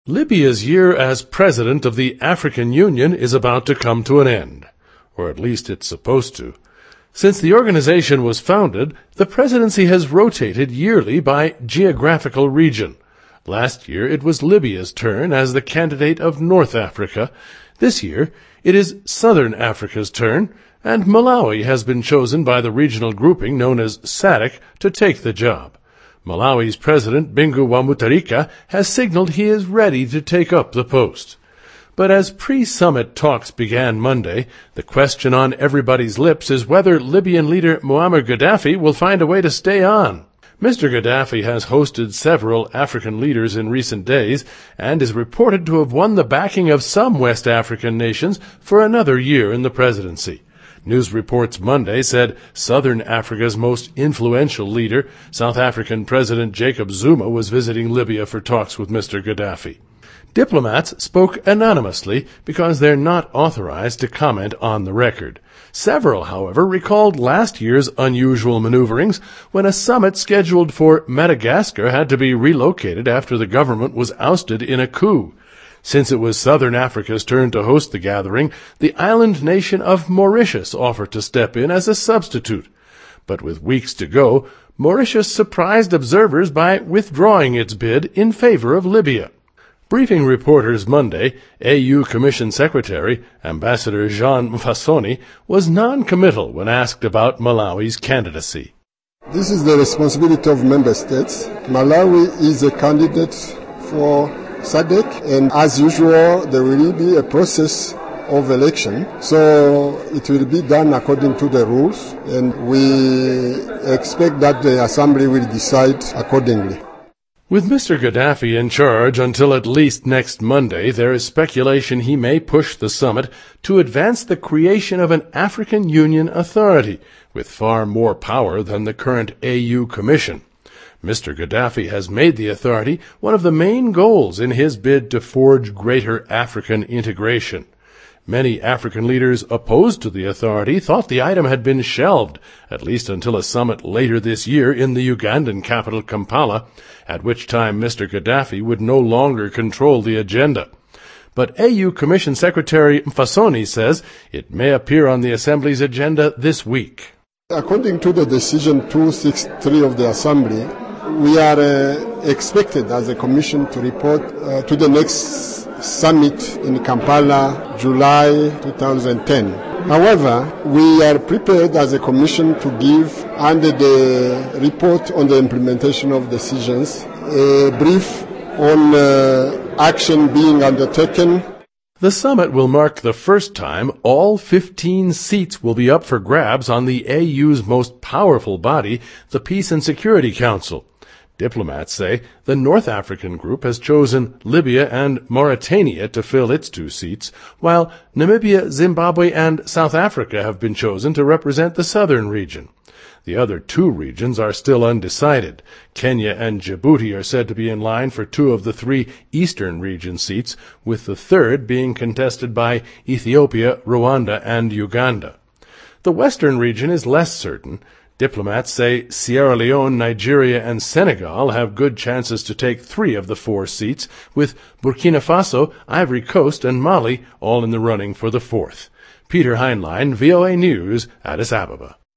Libya's year as president of the African Union is about to come to an end, or at least it's supposed to. Since the organization was founded, the presidency has rotated yearly by geographical region. Last year it was Libya's turn as the candidate of North Africa. This year it is Southern Africa's turn, and Malawi has been chosen by the regional grouping known as SADC to take the job. Malawi's president, Bingu wa Mutharika, has signaled he is ready to take up the post. But as pre-summit talks began Monday, the question on everybody's lips is whether Libyan leader Muammar Gaddafi will find a way to stay on. Mr. Gaddafi has hosted several African leaders in recent days and is reported to have won the backing of some West African nations for another year in the presidency. News reports Monday said Southern Africa's most influential leader, South African President Jacob Zuma, was visiting Libya for talks with Mr. Gaddafi. Diplomats spoke anonymously because they're not authorized to comment on the record. Several, however, recalled last year's unusual maneuverings when a summit scheduled for Madagascar had to be relocated after the government was ousted in a coup. Since it was Southern Africa's turn to host the gathering, the island nation of Mauritius offered to step in as a substitute. But with weeks to go, Mauritius surprised observers by withdrawing its bid in favor of Libya. Briefing reporters Monday, AU Commission Secretary, Ambassador Jean Mfasoni, was non-committal when asked about Malawi's candidacy. This is the responsibility of member states. Malawi is a candidate for SADC, and as usual, there will be a process of election, so it will be done according to the rules, and we expect that the Assembly will decide accordingly. With Mr. Gaddafi in charge until at least next Monday, there is speculation he may push the summit to advance the creation of an African Union authority with far more power than the current AU Commission. Mr. Gaddafi has made the authority one of the main goals in his bid to forge greater African integration. Many African leaders opposed to the authority thought the item had been shelved, at least until a summit later this year in the Ugandan capital Kampala, at which time Mr. Gaddafi would no longer control the agenda. But AU Commission Secretary Mfasoni says it may appear on the Assembly's agenda this week. According to the decision 263 of the Assembly, we are expected as a Commission to report to the next summit in Kampala, July 2010. However, we are prepared as a Commission to give, under the report on the implementation of decisions, a brief on action being undertaken. The summit will mark the first time all 15 seats will be up for grabs on the AU's most powerful body, the Peace and Security Council. Diplomats say the North African group has chosen Libya and Mauritania to fill its 2 seats, while Namibia, Zimbabwe, and South Africa have been chosen to represent the southern region. The other 2 regions are still undecided. Kenya and Djibouti are said to be in line for 2 of the 3 eastern region seats, with the third being contested by Ethiopia, Rwanda, and Uganda. The western region is less certain. Diplomats say Sierra Leone, Nigeria, and Senegal have good chances to take 3 of the 4 seats, with Burkina Faso, Ivory Coast, and Mali all in the running for the 4th. Peter Heinlein, VOA News, Addis Ababa.